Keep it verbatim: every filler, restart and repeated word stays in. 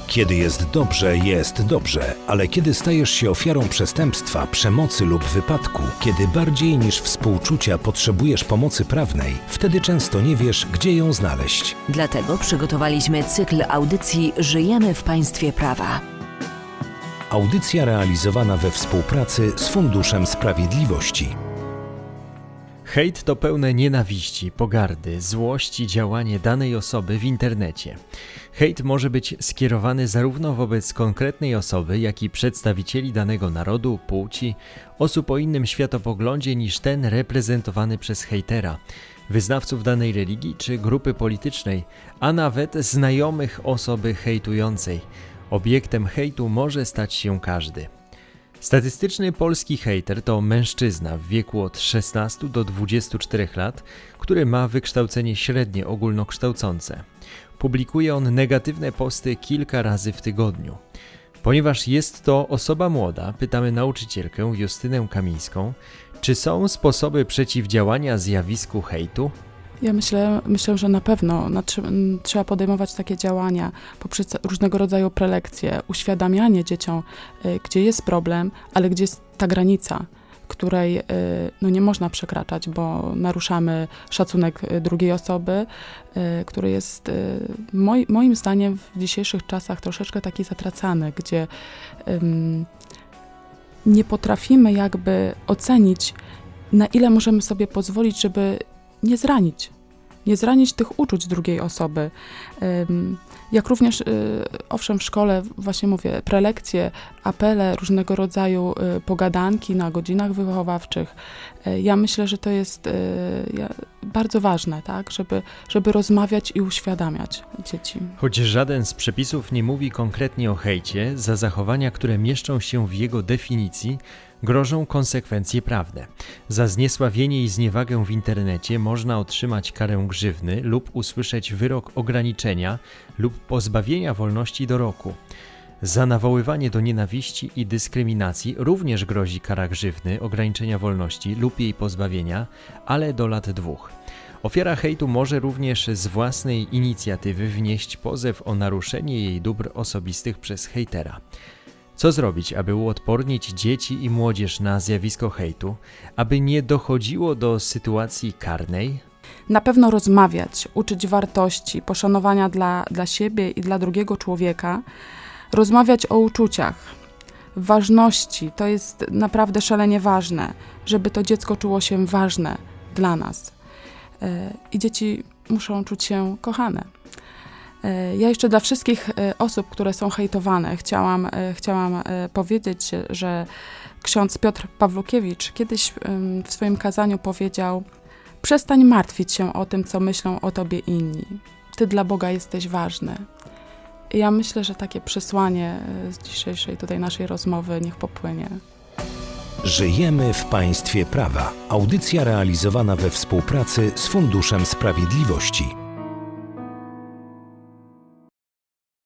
Kiedy jest dobrze, jest dobrze, ale kiedy stajesz się ofiarą przestępstwa, przemocy lub wypadku, kiedy bardziej niż współczucia potrzebujesz pomocy prawnej, wtedy często nie wiesz, gdzie ją znaleźć. Dlatego przygotowaliśmy cykl audycji Żyjemy w Państwie Prawa. Audycja realizowana we współpracy z Funduszem Sprawiedliwości. Hejt to pełne nienawiści, pogardy, złości działanie danej osoby w internecie. Hejt może być skierowany zarówno wobec konkretnej osoby, jak i przedstawicieli danego narodu, płci, osób o innym światopoglądzie niż ten reprezentowany przez hejtera, wyznawców danej religii czy grupy politycznej, a nawet znajomych osoby hejtującej. Obiektem hejtu może stać się każdy. Statystyczny polski hejter to mężczyzna w wieku od szesnastu do dwudziestu czterech lat, który ma wykształcenie średnie ogólnokształcące. Publikuje on negatywne posty kilka razy w tygodniu. Ponieważ jest to osoba młoda, pytamy nauczycielkę Justynę Kamińską, czy są sposoby przeciwdziałania zjawisku hejtu? Ja myślę, myślę, że na pewno no, trzeba, trzeba podejmować takie działania poprzez różnego rodzaju prelekcje, uświadamianie dzieciom, y, gdzie jest problem, ale gdzie jest ta granica, której y, no, nie można przekraczać, bo naruszamy szacunek drugiej osoby, y, który jest y, moi, moim zdaniem w dzisiejszych czasach troszeczkę taki zatracany, gdzie y, nie potrafimy jakby ocenić, na ile możemy sobie pozwolić, żeby nie zranić, nie zranić tych uczuć drugiej osoby. Jak również, owszem, w szkole, właśnie mówię, prelekcje, apele, różnego rodzaju pogadanki na godzinach wychowawczych. Ja myślę, że to jest bardzo ważne, tak, żeby, żeby rozmawiać i uświadamiać dzieci. Choć żaden z przepisów nie mówi konkretnie o hejcie, za zachowania, które mieszczą się w jego definicji, grożą konsekwencje prawne. Za zniesławienie i zniewagę w internecie można otrzymać karę grzywny lub usłyszeć wyrok ograniczenia lub pozbawienia wolności do roku. Za nawoływanie do nienawiści i dyskryminacji również grozi kara grzywny, ograniczenia wolności lub jej pozbawienia, ale do lat dwóch. Ofiara hejtu może również z własnej inicjatywy wnieść pozew o naruszenie jej dóbr osobistych przez hejtera. Co zrobić, aby uodpornić dzieci i młodzież na zjawisko hejtu, aby nie dochodziło do sytuacji karnej? Na pewno rozmawiać, uczyć wartości, poszanowania dla, dla siebie i dla drugiego człowieka, rozmawiać o uczuciach, ważności. To jest naprawdę szalenie ważne, żeby to dziecko czuło się ważne dla nas. I dzieci muszą czuć się kochane. Ja jeszcze dla wszystkich osób, które są hejtowane, chciałam, chciałam powiedzieć, że ksiądz Piotr Pawlukiewicz kiedyś w swoim kazaniu powiedział: przestań martwić się o tym, co myślą o tobie inni. Ty dla Boga jesteś ważny. I ja myślę, że takie przesłanie z dzisiejszej tutaj naszej rozmowy niech popłynie. Żyjemy w Państwie Prawa. Audycja realizowana we współpracy z Funduszem Sprawiedliwości.